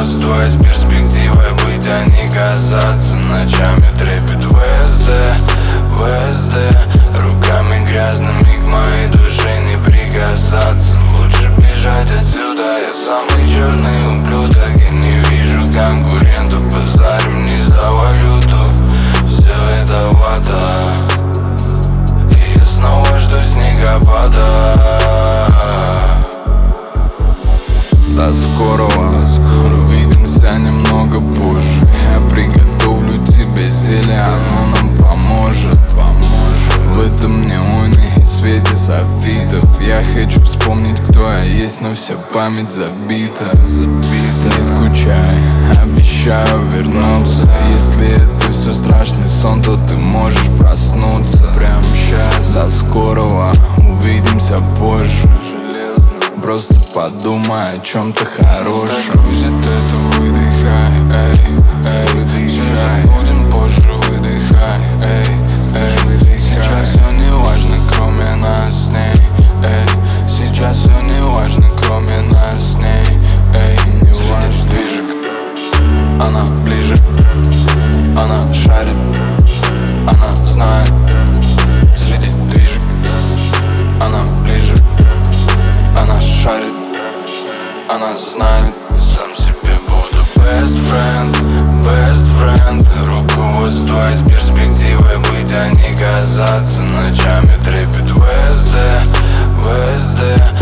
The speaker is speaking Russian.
руководство с перспективой быть, а не казаться. Ночами трепет ВСД, ВСД. Руками грязными к моей душе не прикасаться. Лучше бежать отсюда, я самый черный ублюдок. Я не вижу конкурентов, базарим не за валюту. Все это вата, и я снова жду снегопада. До скорого, увидимся немного позже. Я приготовлю тебе зелье, оно нам поможет. В этом неоне и свете софитов я хочу вспомнить, кто я есть, но вся память забита. Не скучай, обещаю вернуться. Если это все страшный сон, то ты можешь проснуться прямо сейчас. До скорого, увидимся позже. Просто подумай о чем-то хорошем. Грузит это, выдыхай, эй, эй. Сейчас будем позже, выдыхай, эй, эй. Сейчас все не важно, кроме нас с ней, эй. Сейчас все не важно, кроме нас с ней, эй. Среди движек она ближе, она шарит, она знает. Среди движек она ближе, она шарит, она знает. Сам себе буду best friend. Руководство с перспективой быть, а не казаться. Ночами трепет ВСД, ВСД.